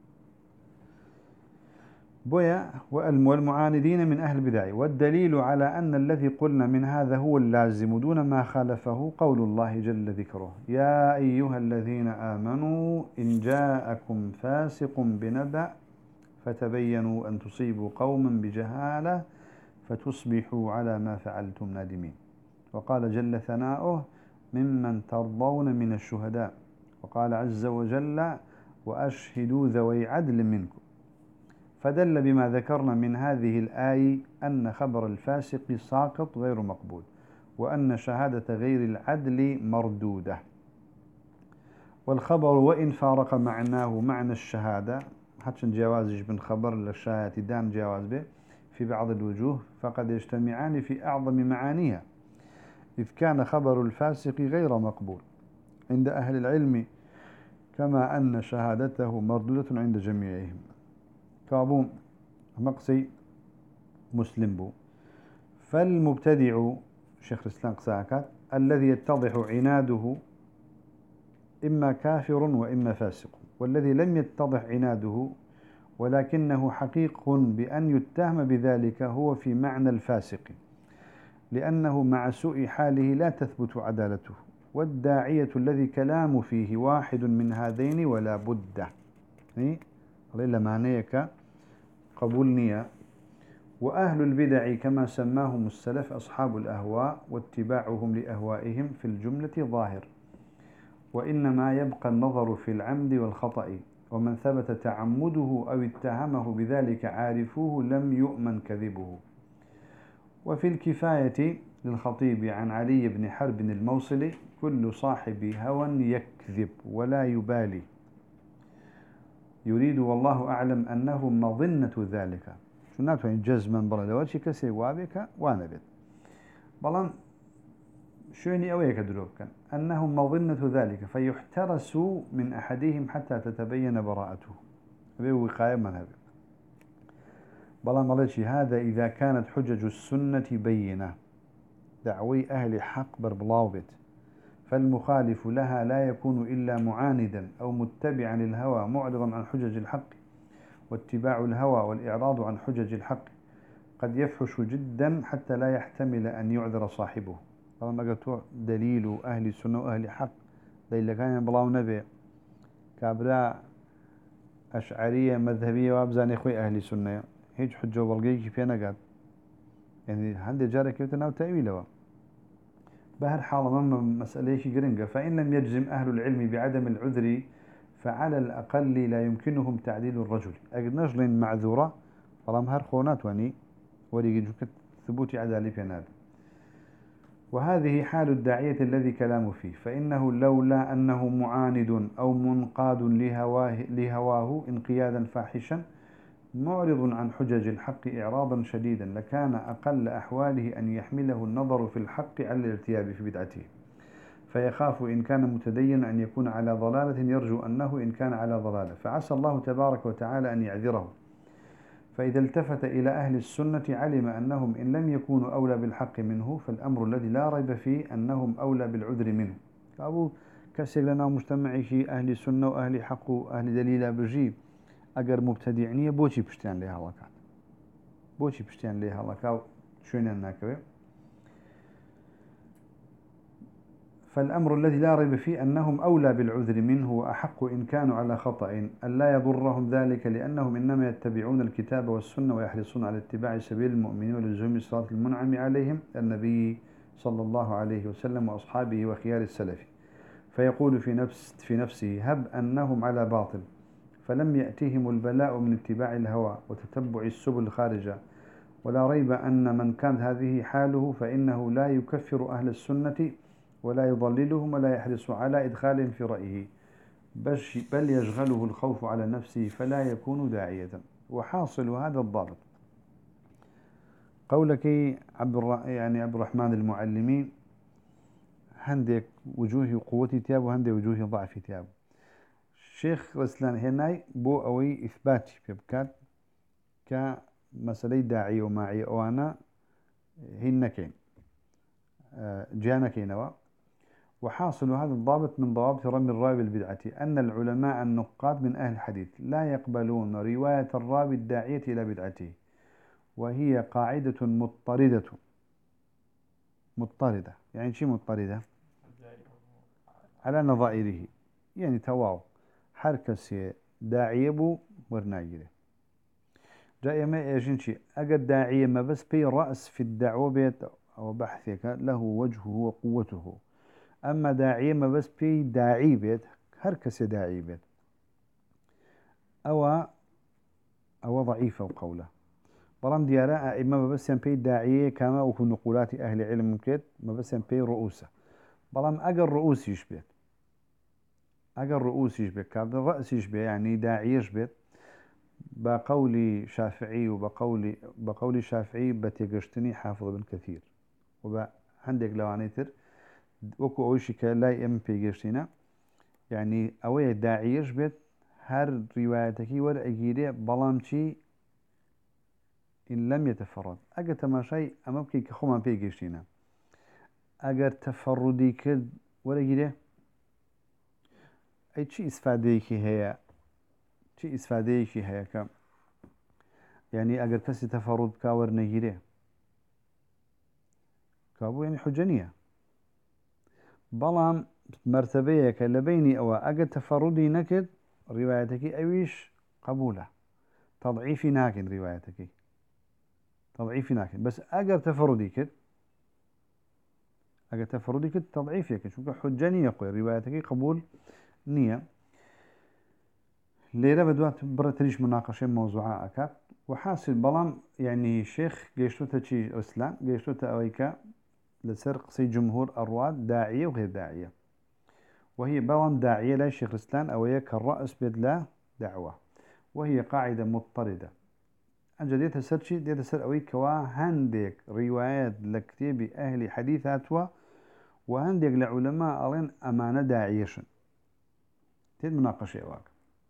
بويا والمعاندين من أهل البدع. والدليل على أن الذي قلنا من هذا هو اللازم دون ما خالفه قول الله جل ذكره يا أيها الذين آمنوا إن جاءكم فاسق بنبأ فتبينوا أن تصيبوا قوما بجهالة فتصبحوا على ما فعلتم نادمين. وقال جل ثناؤه ممن ترضون من الشهداء. وقال عز وجل وأشهدوا ذوي عدل منكم. فدل بما ذكرنا من هذه الآية أن خبر الفاسق ساقط غير مقبول، وأن شهادة غير العدل مردودة. والخبر وإن فارق معناه معنى الشهادة حتى جوازش بن خبر للشهادة دان جواز به في بعض الوجوه فقد يجتمعان في أعظم معانيها، إذ كان خبر الفاسق غير مقبول عند أهل العلم كما أن شهادته مردودة عند جميعهم. كابون مقصي مسلم بو. فالمبتدع شيخ الإسلام قساكات الذي يتضح عناده إما كافر وإما فاسق، والذي لم يتضح عناده ولكنه حقيق بأن يتهم بذلك هو في معنى الفاسق، لأنه مع سوء حاله لا تثبت عدالته. والداعية الذي كلام فيه واحد من هذين ولا بد إلا معنيك قبول نية. وأهل البدع كما سماهم السلف أصحاب الأهواء، واتباعهم لأهوائهم في الجملة ظاهر، وإنما يبقى النظر في العمد والخطأ، ومن ثبت تعمده أو اتهمه بذلك عارفوه لم يؤمن كذبه. وفي الكفاية للخطيب عن علي بن حرب الموصلي كل صاحب هوى يكذب ولا يبالي، يريد والله أعلم أنه مظنة ذلك. شو ناتوين جزما بلا لوجه كسي وابك وانا بيت بلان شوني أويك دروبكا أنه مظنة ذلك فيحترس من أحدهم حتى تتبين براءته بوقاية من هذا. بلان مالشي هذا إذا كانت حجج السنة بينة دعوي أهل حق بربلاوبت، فالمخالف لها لا يكون إلا معاندا أو متبعا للهوى معرضا عن حجج الحق، واتباع الهوى والإعراض عن حجج الحق قد يفحش جدا حتى لا يحتمل أن يعذر صاحبه. طالما قلت دليل أهل السنة وأهل حق دليل كان بلاو نبي كابراء أشعرية مذهبية وابزان إخوي أهل السنة هيج حجة وبلغيك فينا قاد يعني عندي جارك يتناو تأويله بهر حال مما مسألة قرنقة. فإن لم يجزم أهل العلم بعدم العذر فعلى الأقل لا يمكنهم تعديل الرجل أجد نجل معذورة طالما هر خونات واني وليجد ثبوت عدالة في ناد. وهذه حال الداعية الذي كلام فيه، فإنه لولا أنه معاند أو منقاد لهواه, لهواه انقيادا فاحشا معرض عن حجج الحق إعراضا شديدا لكان أقل أحواله أن يحمله النظر في الحق على الارتياب في بدعته، فيخاف إن كان متدينا أن يكون على ضلالة يرجو أنه إن كان على ضلالة، فعسى الله تبارك وتعالى أن يعذره. فإذا التفت إلى أهل السنة علم أنهم إن لم يكونوا أولى بالحق منه فالأمر الذي لا ريب فيه أنهم أولى بالعذر منه. أبو كسر لنا مجتمعي في أهل السنة وأهل حق وأهل دليل بجيب أجر مبتدعني بوشي بشتان لها الله كان بوشي بشتان لها الله كاو شوين الناكوي. فالأمر الذي لا ريب فيه أنهم أولى بالعذر منه وأحق إن كانوا على خطأ أن لا يضرهم ذلك، لأنهم إنما يتبعون الكتاب والسنة ويحرصون على اتباع سبيل المؤمنين ولزوم الصراط المنعم عليهم النبي صلى الله عليه وسلم وأصحابه وخيار السلف. فيقول في نفس في نفسه هب أنهم على باطل فلم يأتهم البلاء من اتباع الهوى وتتبع السبل الخارجة، ولا ريب أن من كانت هذه حاله فإنه لا يكفر أهل السنة ولا يضللهم ولا يحرص على إدخالهم في رأيه، بل يشغله الخوف على نفسه فلا يكون داعية. وحاصل هذا الضابط قولك عبد يعني عبد الرحمن المعلمين هندك وجوه قوة تياب وهندك وجوه ضعف تياب. شيخ رسلان هناي بو أوي إثباتي في بكات كمسألة داعية وماعية وأنا هنكين جانكين نوا. وحاصل هذا الضابط من ضوابط رمي الراوي بالبدعة أن العلماء النقاد من أهل الحديث لا يقبلون رواية الراوي الداعية إلى بدعته، وهي قاعدة مضطردة. مضطردة يعني شيء مضطردة على نظائره، يعني تواو حركة داعية بو ورناجره جاء ما يجنشي أجد داعية ما بس بي رأس في الدعوة بيت أو بحثك له وجهه وقوته، أما داعية ما بس بي داعي بيت هركس داعي بيت أو أو ضعيفة وقوله برام دياراء إما ما بس بي داعية كما وكن نقولات أهل علم كيت ما بس بي رؤوسه برام أجر رؤوس يشبه أجر رؤوسيش بيت كابد رأسيش بيت يعني داعيش بيت بقولي شافعي وبقولي بقولي شافعي بتيجشتني حافظ بن كثير وبعندك لوانيتر وكو أوشي كلا إم بيجشتنا يعني أوي داعيش بيت هر روايتك ور أجيري بلامشي إن لم يتفرد أجر تماشي أمامك كخوما بيجشتنا أجر تفردي كد ور أجيري أي شيء استفاديك هي شيء استفاديك هي كم يعني أجر كسي تفرد كاور نجيري كابو يعني حجنية بلام مرتبيك لبيني أو أجر تفردي نكد روايتك أويش قبوله تضعيفي ناكن روايتك تضعيفي ناكن بس أجر تفردي كد أجر تفردي كد تضعيفك شو حجنية قوي روايتك قبول نية ليرة بدوات برتريش مناقشة موضوعات أكاد وحاصل بلام يعني شيخ جيشتو تشي أسلام جيشتو تأويكا لسر قصي جمهور أرواد داعية وغير داعية وهي بلام داعية لا شيخ الإسلام أو كالرأس بدلا دعوة وهي قاعدة مضطردة أنجا ديتا سرشي ديتا سر أوي كوا هندك روايات لكتاب أهل حديثاتوا وهندك لعلماء ألين أمانة داعيشن تيد مناقشة واك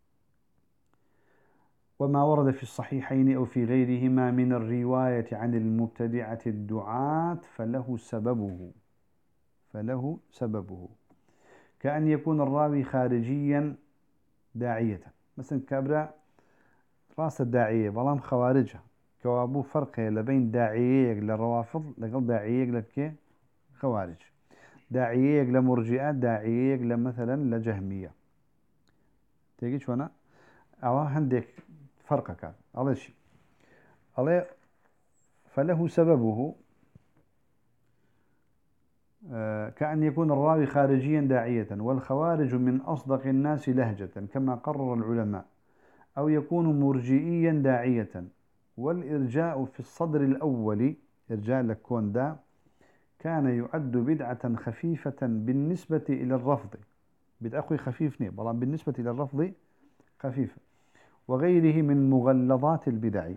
وما ورد في الصحيحين أو في غيرهما من الرواية عن المبتدعة الدعاة فله سببه فله سببه كأن يكون الراوي خارجيا داعية مثلا كابرا راس الداعية بلام خوارجها كوابو فرق لبين داعية للروافض لقل داعية لك خوارج داعية لمرجئات داعية لمثلا لجهمية تيجي شو أنا أو عندك فرق كان على شيء على فله سببه كأن يكون الراوي خارجيا داعية والخوارج من أصدق الناس لهجة كما قرر العلماء أو يكون مرجئيا داعية والإرجاء في الصدر الأول إرجاء لكون دا كان يعد بدعة خفيفة بالنسبة إلى الرفض بدأخي خفيفني بلان بالنسبة إلى الرفض خفيفة وغيره من مغلظات البدع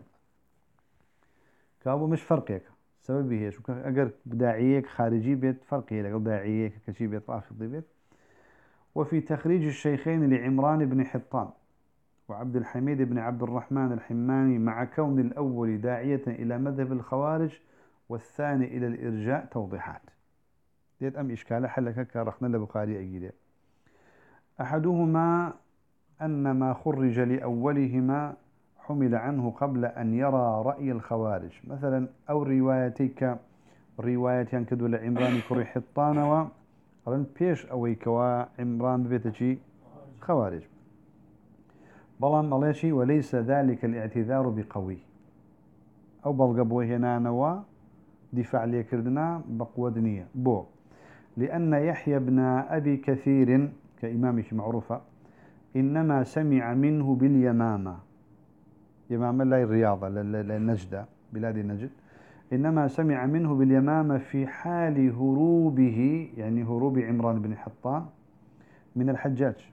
كابو مش فرقك سببه هي شو أجر داعيك خارجي بيت فرقه لقل داعيك كشي بيت رافضي بيت وفي تخريج الشيخين لعمران بن حطان وعبد الحميد بن عبد الرحمن الحماني مع كون الأول داعية إلى مذهب الخوارج والثاني إلى الإرجاء توضيحات ديت أم إشكال حلك كرخنا لبخاري أجيده أحدهما أن ما خرج لأولهما حمل عنه قبل أن يرى رأي الخوارج مثلا أو روايتك رواية ينكدو لعمران كري حطان ورن بيش أويكوا عمران ببيتشي خوارج بلان ملاشي وليس ذلك الاعتذار بقوي أو بلغبوه هنا نوا دفاع ليكردنا بقوة دنيا بو لأن يحيى بن أبي كثير كإمامك معروفة إنما سمع منه باليمامة يمامة لا الرياضة للنجدة بلاد النجد إنما سمع منه باليمامة في حال هروبه يعني هروب عمران بن حطان من الحجاج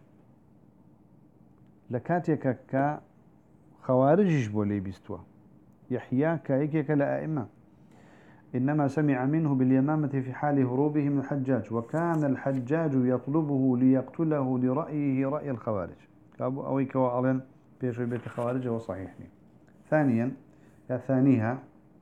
لكاتيك كا خوارج بولي بيستوا يحيى كايكيك لأئمة إنما سمع منه باليمامة في حال هروبه من الحجاج وكان الحجاج يطلبه ليقتله لرأيه رأي الخوارج أبو أويك وألين بيش بيت الخوارج وصحيحني ثانيا ثانيها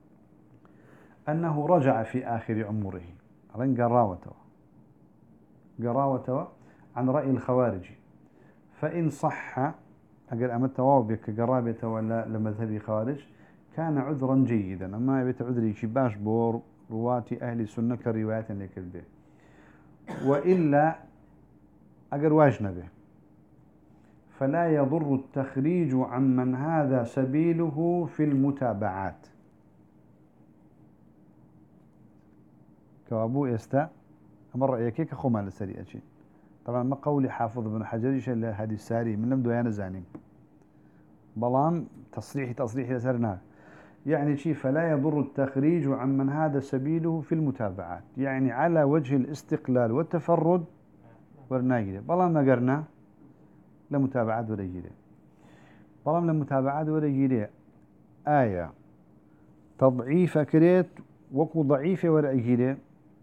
أنه رجع في آخر عمره ألين قراوته قراوته عن رأي الخوارج فإن صح أقل أمت وابك قرابته ولا لمذهب خوارج كان عذرا جيدا أما يبيت عذري شباش بور رواتي أهل السنة كروايات لكذبه وإلا أقل واجنا به فلا يضر التخريج عمن هذا سبيله في المتابعات كوابو يستا أمر رأيك كخوما لسريئة شيء طبعا ما قولي حافظ بن حجر إلا هذه الساري من لم دويانا زانين بلام تصريحي تصريحي لسرناه يعني شيء فلا يضر التخريج عمن هذا سبيله في المتابعات يعني على وجه الاستقلال والتفرد ورناجده بلام ما قرنا لمتابعات ولا يجيله بلام لمتابعات ولا يجيله آية تضعيف كريت وكو ضعيفة ولا يجيله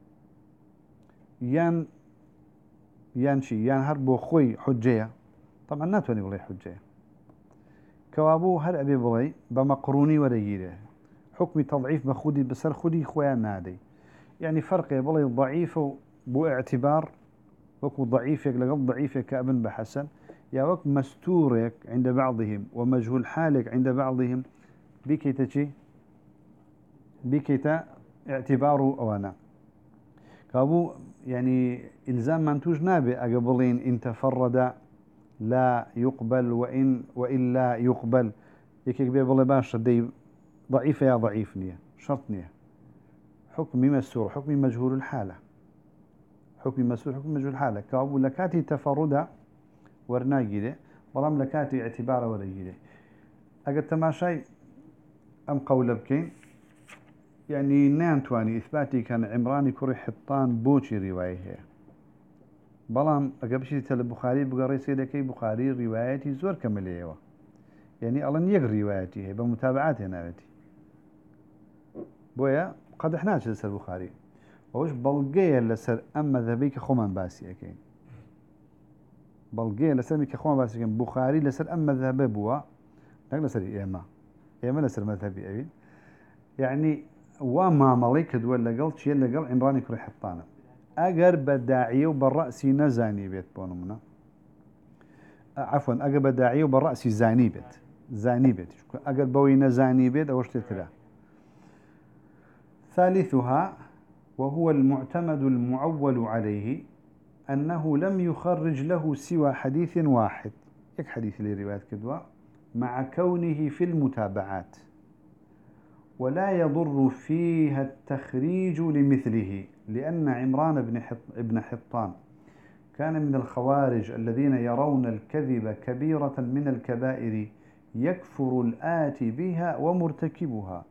يان يان شي يان هربو خوي حجية طبعا ناتوني والله حجية كوابو هر أبي بلي بمقروني ولا يجيله حكم تضعيف بخودي بسر خودي خويا نادي يعني فرق بلي ضعيف بو اعتبار وكو ضعيفك لقد ضعيفك كابن بحسن يا وك مستورك عند بعضهم ومجهول حالك عند بعضهم بكيتا شي بكيتا اعتباره أوانا كابو يعني إلزام منتوج نابي أقبلين إن تفرد لا يقبل وإن وإلا يقبل يكيك بيبالي باشا دي ضعيفة يا ضعيف نية شرط نية حكمي مسور حكمي مجهول الحالة حكمي مسور حكمي مجهول الحالة كابو لكاتي تفرد ورناجيله برام لكاتي اعتباره ورجيله أجد تماشي أم قول بكين يعني نانتواني إثباتي كان عمراني كوري حطان بوشي رواية هي بلام أقبشي تل البخاري بقري سيدكي بخاري روايتي زور كملية يعني ألن يقري روايتي هي بمتابعاتي ناوتي بويا قد احناش لسر البخاري ووش بلقية لسر أما ذبيك خمان باسي أكين بلقية لسر ميك خمان باسي أكين بخاري لسر أما ذهبي بوا نقل لسر إيما إيما لسر مذهبي أبين يعني وما ملك دول لقل شيء لقل عمراني كري حطانا أجر بداعي وبالرأس نزاني بيت بونمنا عفوا أجر بداعي وبالرأس زاني بيت زاني بيت أجر بوي نزاني بيت أو اشتكلا ثالثها وهو المعتمد المعول عليه أنه لم يخرج له سوى حديث واحد يك حديث لرواية كدوى مع كونه في المتابعات ولا يضر فيها التخريج لمثله لأن عمران بن حط ابن حطان كان من الخوارج الذين يرون الكذب كبيرة من الكبائر يكفر الآتي بها ومرتكبها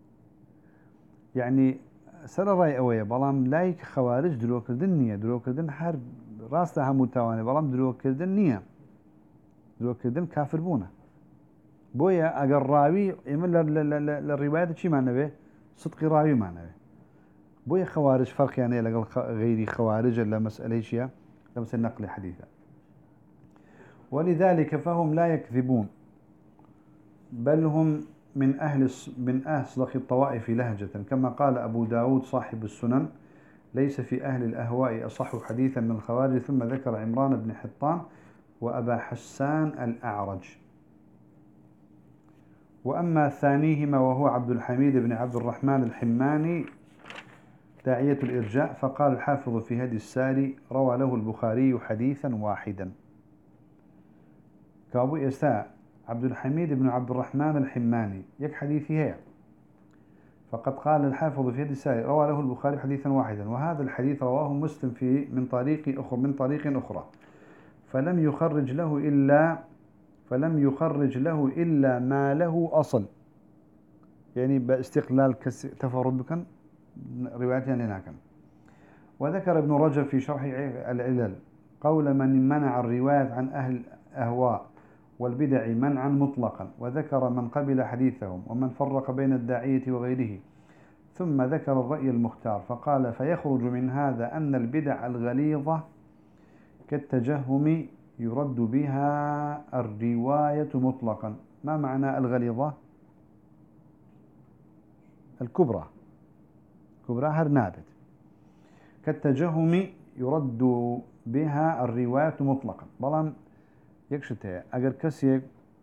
يعني سر رأي أوية بلام لايك خوارج درو كردن نية درو كردن حرب راستها متواني بلام درو كردن نية درو كردن كافر بونا بويا أجر راوي إما للرواية شيء معنى به صدق راوي معنى به بويا خوارج فرق يعني لقل غير خوارج إلا مسألة شيء لمس النقل حديثا ولذلك فهم لا يكذبون بل هم من أهل من أصدق الطوائف لهجة كما قال أبو داود صاحب السنن ليس في أهل الأهواء أصح حديثا من الخوارج ثم ذكر عمران بن حطان وأبا حسان الأعرج. وأما ثانيهما وهو عبد الحميد بن عبد الرحمن الحماني داعية الإرجاء فقال الحافظ في هدي الساري روى له البخاري حديثا واحدا. كابو إساء عبد الحميد بن عبد الرحمن الحماني يك حديثي هي فقد قال الحافظ في هدي الساري روى له البخاري حديثا واحدا وهذا الحديث رواه مسلم في من طريق أخرى من طريق أخرى فلم يخرج له إلا فلم يخرج له إلا ما له أصل يعني باستقلال تفرد بكن روايتين هناك. وذكر ابن رجب في شرح العلل قول من منع الرواية عن أهل الأهواء والبدع منعا مطلقا وذكر من قبل حديثهم ومن فرق بين الداعية وغيره ثم ذكر الرأي المختار فقال فيخرج من هذا أن البدع الغليظة كالتجهم يرد بها الرواية مطلقا. ما معنى الغليظة؟ الكبرى كبرى هرنابت كالتجهم يرد بها الرواية مطلقا بلان يكشتها أجر كسي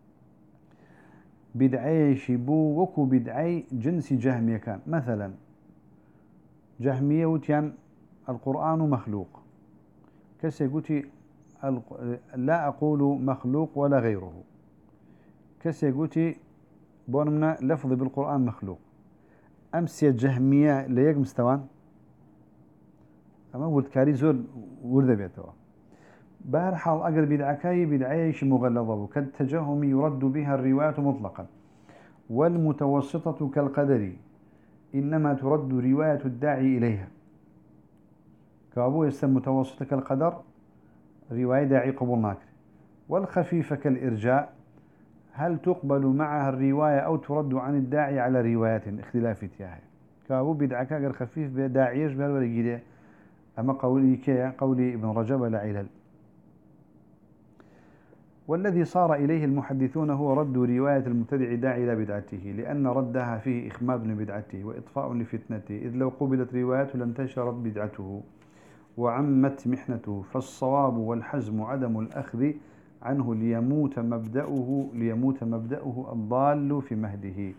بدعي شبو وكو بدعي جنس جهمية كان مثلا جهمية وتيان القرآن مخلوق كسي قلتي لا أقول مخلوق ولا غيره كسي قلتي بونمنا لفظ بالقرآن مخلوق أمس جهمية ليك مستوان أما ورد كاري زور ورد بيتوا بهرحال أقل بدعكاي بدعيش مغلظة كالتجهم يرد بها الرواية مطلقا والمتوسطة كالقدر إنما ترد رواية الداعي إليها كابو يسمى متوسطة كالقدر رواية داعي قبول ناكر والخفيفة كالإرجاء هل تقبل معها الرواية أو ترد عن الداعي على روايات اختلاف فيها كابو بدعك أجر خفيف بداعيش بهالورجيله أما قولي كيا قولي ابن رجب العلل. والذي صار إليه المحدثون هو رد رواية المبتدع داعي إلى بدعته لأن ردها فيه إخماد لبدعته وإطفاء لفتنته إذ لو قبلت روايته لانتشرت بدعته وعمت محنته فالصواب والحزم عدم الأخذ عنه ليموت مبدأه ليموت مبدأه الضال في مهده.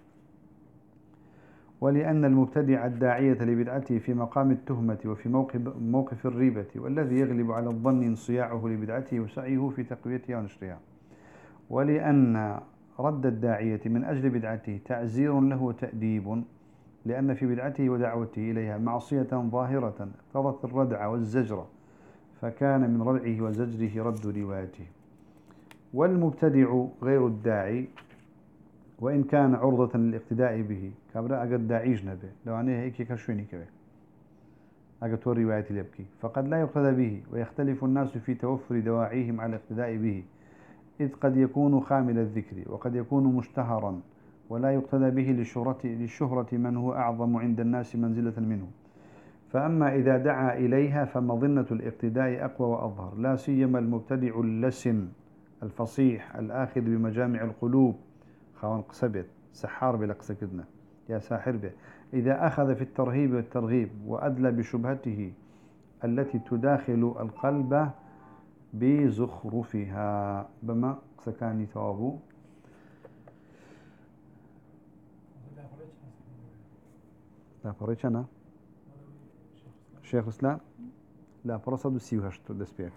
ولأن المبتدع الداعية لبدعته في مقام التهمة وفي موقف, موقف الريبة والذي يغلب على الظن انصياعه لبدعته وسعيه في تقويتها ونشرها. ولأن رد الداعية من أجل بدعته تعزير له وتأديب لأن في بدعته ودعوته إليها معصية ظاهرة اقتضت الردع والزجر فكان من ردعه وزجره رد روايته. والمبتدع غير الداعي وإن كان عرضة للاقتداء به كابرا أقد داعيش نبي لو أنه هيك كشويني كبه أقد تور رواية لبكي فقد لا يقتدى به ويختلف الناس في توفر دواعيهم على الاقتداء به إذ قد يكون خامل الذكر وقد يكون مشتهرا ولا يقتدى به للشهرة, للشهرة من هو أعظم عند الناس منزلة منه. فأما إذا دعا إليها فمظنة الاقتداء أقوى وأظهر لا سيما المبتدع اللسن الفصيح الآخذ بمجامع القلوب خوان قسبت سحار بلقسكدنا يا ساحر به إذا أخذ في الترهيب والترغيب وأدلى بشبهته التي تداخل القلب بزخرفها بما سكاني توابو لا فريش أنا شيخ الإسلام لا فرصد السيوهشت دسبيك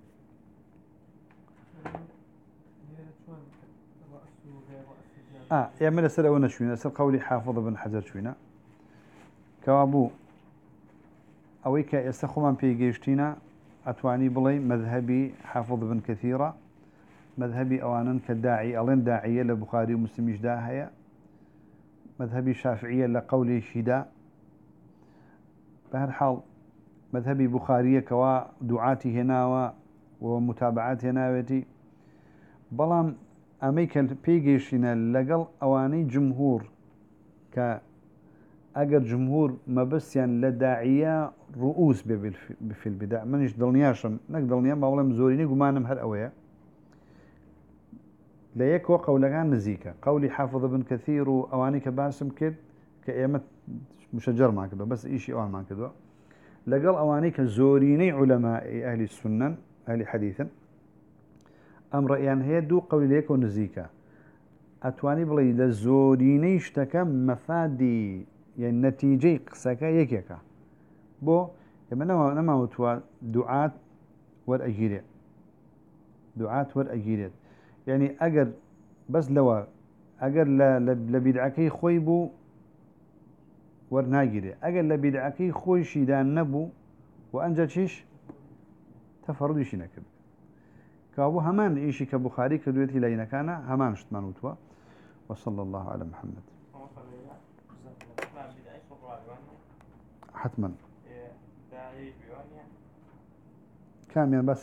آه يعمل سر أونا شوينا سر قولي حافظ بن حجر شوينا كوابو أويك يستخدم في جيشتنا أتواني بلي مذهبي حافظ بن كثيرة مذهبي أوانا كداعي ألين داعية لبخاري ومسلم يجداها مذهبي شافعية لقولي شداء بهالحال مذهبي بخارية كوا دعاتي هنا ومتابعات هنا بلام أميكا بيجيشنا لقل أواني جمهور ك أجر جمهور ما بس يعني لداعية رؤوس في البدع منش ضلنياشم نقدر ما والله مزوريني وما نمهر أويا لا يكو قولان نزيكا قولي حافظ ابن كثير وأواني كباسم كد كأيامة مشجر ما كده بس إيشي أوان ما كده لقل أواني كزوريني علماء أهل السنة أهل حديثا أمر يعني هي دو قولي ليكو نزيكا أتواني بلي لزوريني اشتكى مفادي يعني نتيجة قسكا يكيكا بو يما نما نما وتوا دعاة والأجيرة دعاة والأجيرة يعني أجر بس لو أجر لا لبدعكي خويبو ورناجرة أجر لبدعكي خوي شيدان نبو وأنجل شيش تفرد شينا كده كابو همان إيشي كبخاري كدويتي لينا كان همان شتمان وتوا وصلى الله على محمد حتما كامل بس